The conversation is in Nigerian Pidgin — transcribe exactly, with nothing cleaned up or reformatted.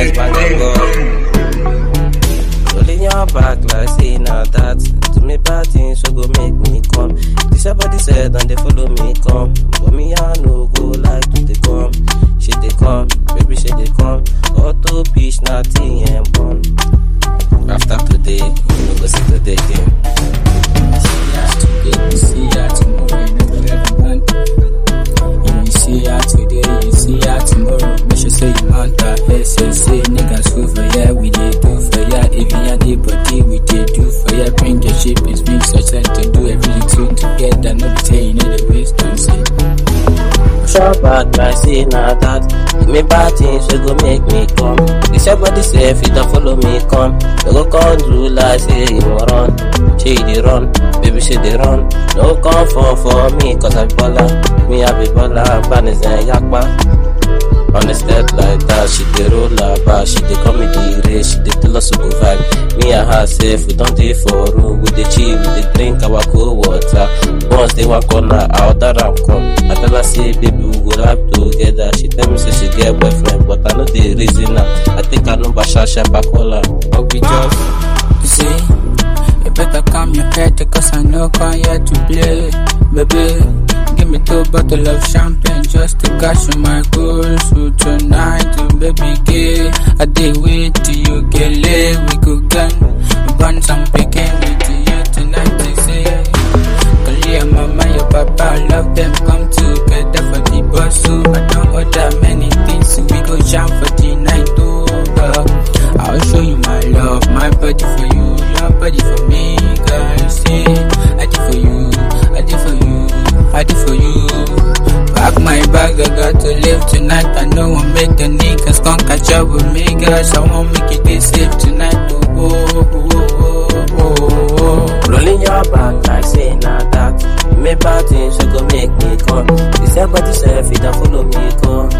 That's my nigga. Rolling your back like say now that. Do me bad things so go make me come. This somebody said and they follow me come. But me I no go like to they come. She they come, baby she they come. Auto pitch nothing and born. After today, you know go see today again. See ya today, you see ya tomorrow, you never ever plan. You see ya today, you see ya tomorrow. Make sure say you want that. S S A niggas who for ya, we dey do for ya. Even ya neighbody, we dey do for ya. Bring your ship, it's bring such and to do everything together. No be say you know the waste to say. Show back like say now that. Do me bad things so go make me come. This your body say if you don't follow me come. You go come do like say you run. She dey run, baby she dey run. No come for for me cause I be baller. Me I be baller, banners and yakba. On the step like that, she dey roll her back. She dey come with the race, she dey tell us to go vibe. Me and her safe, we don't dey for room. We dey chill, we dey drink our cold water. Once they walk on her, out that I'm come. I tell her say, baby we go rap together. She tell me say she get boyfriend, but I know the reason now. I think I know Basha Shapa call her. But we just see, you better calm your head cause I know come here to play, baby. Give me two bottles of champagne just to cash my goals. So tonight, oh baby girl, I dey wait till you get late. We go gun, burn some picking with you tonight. They say, call your mama, your papa, I love them. Come together for the boss. So I don't order many things, so we go jam for the night. Oh, girl, I'll show you my love, my body for you, your body for me, girl. See, I did for you, I did for you. I did for you. Pack my bag, I got to live tonight. I know I'll make the niggas come catch up with me, guys. I won't make it this safe tonight. Oh, oh, oh, oh, oh, oh. Rolling your back like say now that. You make bad things so go make me come. This everybody say if you don't follow me come.